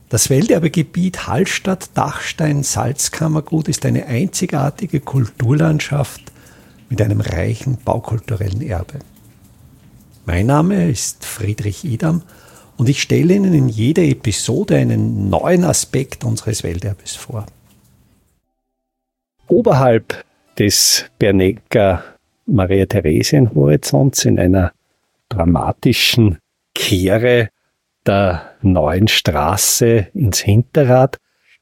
Das Welterbegebiet Hallstatt-Dachstein-Salzkammergut ist eine einzigartige Kulturlandschaft mit einem reichen baukulturellen Erbe. Mein Name ist Friedrich Idam und ich stelle Ihnen in jeder Episode einen neuen Aspekt unseres Welterbes vor. Oberhalb des Bernecker Maria-Theresien-Horizonts in einer dramatischen Kehre der neuen Straße ins Hinterrad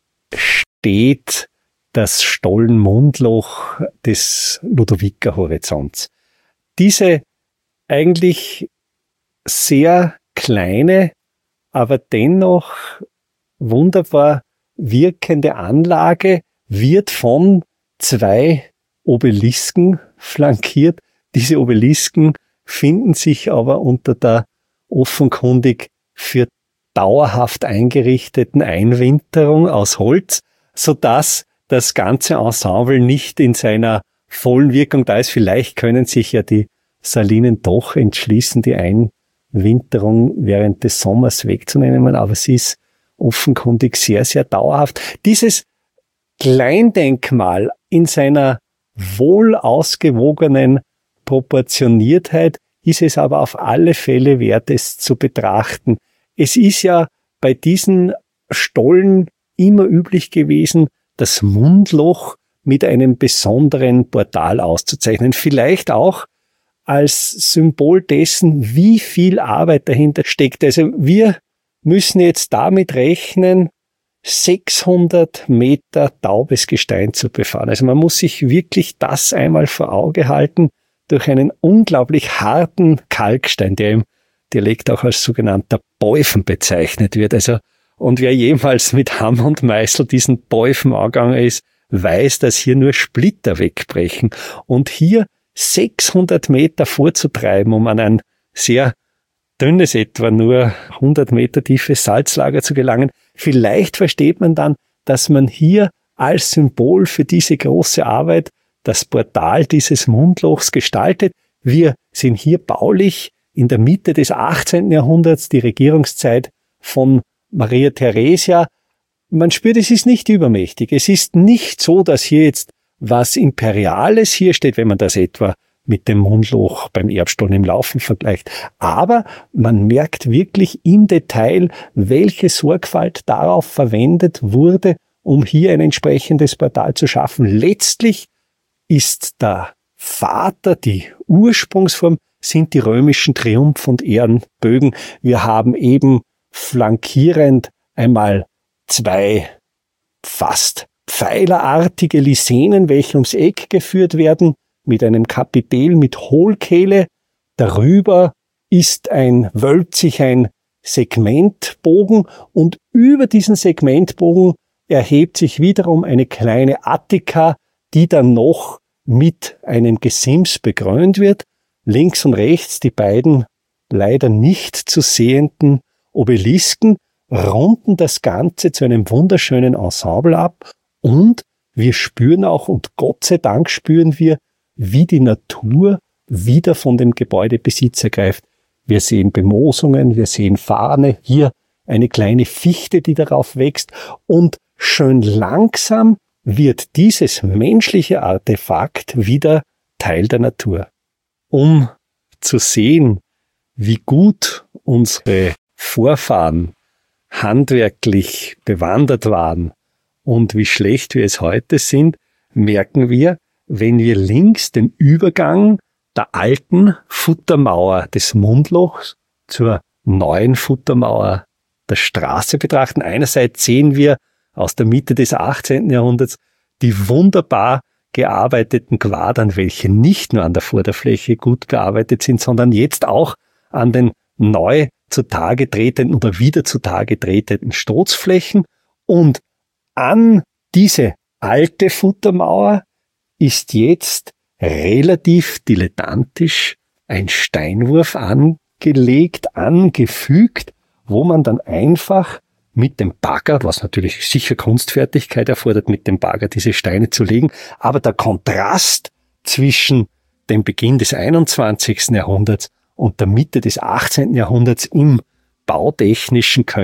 steht das Stollenmundloch des Ludovica-Horizonts. Diese eigentlich sehr kleine, aber dennoch wunderbar wirkende Anlage wird von 2 Obelisken flankiert. Diese Obelisken finden sich aber unter der offenkundig für dauerhaft eingerichteten Einwinterung aus Holz, sodass das ganze Ensemble nicht in seiner vollen Wirkung da ist. Vielleicht können sich ja die Salinen doch entschließen, die Einwinterung während des Sommers wegzunehmen, aber sie ist offenkundig sehr, sehr dauerhaft. Dieses Kleindenkmal in seiner wohl ausgewogenen Proportioniertheit ist es aber auf alle Fälle wert, es zu betrachten. Es ist ja bei diesen Stollen immer üblich gewesen, das Mundloch mit einem besonderen Portal auszuzeichnen. Vielleicht auch als Symbol dessen, wie viel Arbeit dahinter steckt. Also wir müssen jetzt damit rechnen, 600 Meter taubes Gestein zu befahren. Also man muss sich wirklich das einmal vor Auge halten, durch einen unglaublich harten Kalkstein, der im Dialekt auch als sogenannter Beufen bezeichnet wird. Also, und wer jemals mit Hammer und Meißel diesen Beufen angegangen ist, weiß, dass hier nur Splitter wegbrechen. Und hier 600 Meter vorzutreiben, um an ein sehr dünnes, etwa nur 100 Meter tiefes Salzlager zu gelangen, vielleicht versteht man dann, dass man hier als Symbol für diese große Arbeit das Portal dieses Mundlochs gestaltet. Wir sind hier baulich in der Mitte des 18. Jahrhunderts, die Regierungszeit von Maria Theresia. Man spürt, es ist nicht übermächtig. Es ist nicht so, dass hier jetzt was Imperiales hier steht, wenn man das etwa mit dem Mundloch beim Erbstollen im Laufen vergleicht. Aber man merkt wirklich im Detail, welche Sorgfalt darauf verwendet wurde, um hier ein entsprechendes Portal zu schaffen. Letztlich ist der Vater, die Ursprungsform, sind die römischen Triumph- und Ehrenbögen. Wir haben eben flankierend einmal 2 fast pfeilerartige Lisenen, welche ums Eck geführt werden, mit einem Kapitel mit Hohlkehle. Darüber wölbt sich ein Segmentbogen und über diesen Segmentbogen erhebt sich wiederum eine kleine Attika, die dann noch mit einem Gesims bekrönt wird. Links und rechts die beiden leider nicht zu sehenden Obelisken runden das Ganze zu einem wunderschönen Ensemble ab und wir spüren auch, und Gott sei Dank spüren wir, wie die Natur wieder von dem Gebäude Besitz ergreift. Wir sehen Bemoosungen, wir sehen Farne, hier eine kleine Fichte, die darauf wächst und schön langsam wird dieses menschliche Artefakt wieder Teil der Natur. Um zu sehen, wie gut unsere Vorfahren handwerklich bewandert waren und wie schlecht wir es heute sind, merken wir, wenn wir links den Übergang der alten Futtermauer des Mundlochs zur neuen Futtermauer der Straße betrachten. Einerseits sehen wir aus der Mitte des 18. Jahrhunderts die wunderbar gearbeiteten Quadern, welche nicht nur an der Vorderfläche gut bearbeitet sind, sondern jetzt auch an den neu zutage tretenden oder wieder zutage tretenden Stoßflächen. Und an diese alte Futtermauer ist jetzt relativ dilettantisch ein Steinwurf angelegt, angefügt, wo man dann einfach mit dem Bagger, was natürlich sicher Kunstfertigkeit erfordert, mit dem Bagger diese Steine zu legen, aber der Kontrast zwischen dem Beginn des 21. Jahrhunderts und der Mitte des 18. Jahrhunderts im bautechnischen Können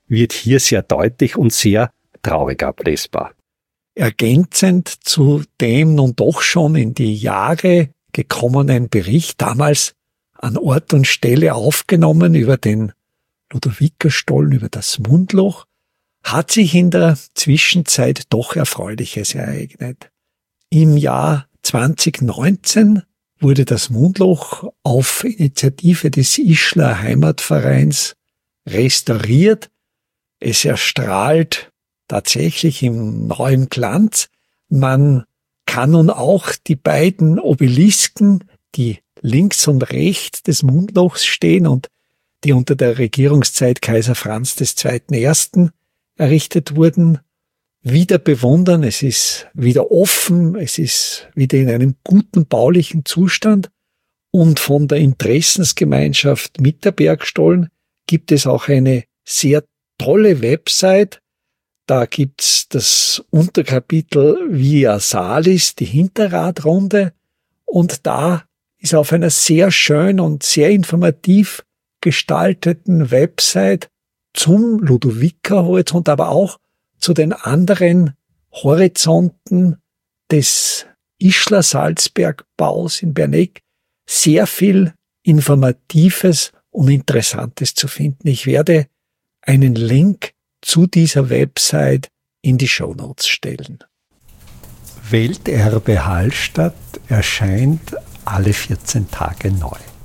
wird hier sehr deutlich und sehr traurig ablesbar. Ergänzend zu dem nun doch schon in die Jahre gekommenen Bericht, damals an Ort und Stelle aufgenommen über den Ludovikerstollen, über das Mundloch, hat sich in der Zwischenzeit doch Erfreuliches ereignet. Im Jahr 2019 wurde das Mundloch auf Initiative des Ischler Heimatvereins restauriert. Es erstrahlt tatsächlich in neuem Glanz. Man kann nun auch die beiden Obelisken, die links und rechts des Mundlochs stehen und die unter der Regierungszeit Kaiser Franz II. Errichtet wurden, wieder bewundern. Es ist wieder offen, es ist wieder in einem guten baulichen Zustand und von der Interessensgemeinschaft mit der Bergstollen gibt es auch eine sehr tolle Website. Da gibt's das Unterkapitel Via Salis, die Hinterradrunde, und da ist auf einer sehr schön und sehr informativ gestalteten Website zum Ludoviker-Horizont, aber auch zu den anderen Horizonten des Ischler-Salzbergbaus in Berneck sehr viel Informatives und Interessantes zu finden. Ich werde einen Link zu dieser Website in die Shownotes stellen. Welterbe Hallstatt erscheint alle 14 Tage neu.